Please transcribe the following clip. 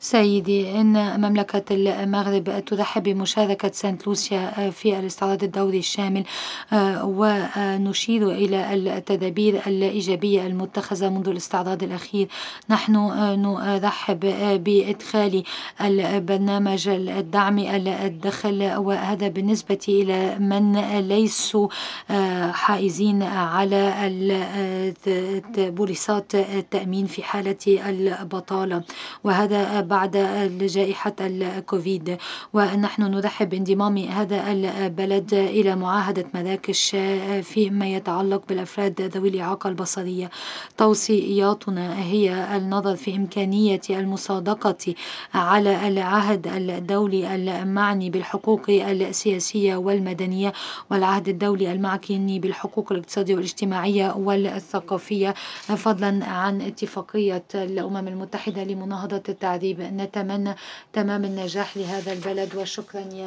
سيدي، إن مملكة المغرب ترحب بمشاركة سانت لوسيا في الاستعراض الدولي الشامل، ونشير إلى التدابير الإيجابية المتخذة منذ الاستعراض الأخير. نحن نرحب بإدخال البرنامج الدعم الدخل، وهذا بالنسبة إلى من ليسوا حائزين على بوليصات التأمين في حالة البطالة، وهذا بعد جائحة الكوفيد. ونحن نرحب بانضمام هذا البلد إلى معاهدة مراكش فيما يتعلق بالأفراد ذوي الإعاقة البصرية. توصياتنا هي النظر في إمكانية المصادقة على العهد الدولي المعني بالحقوق السياسية والمدنية، والعهد الدولي المعني بالحقوق الاقتصادية والاجتماعية والثقافية، فضلا عن اتفاقية الأمم المتحدة لمناهضة التعذيب. نتمنى تمام النجاح لهذا البلد، وشكرا يا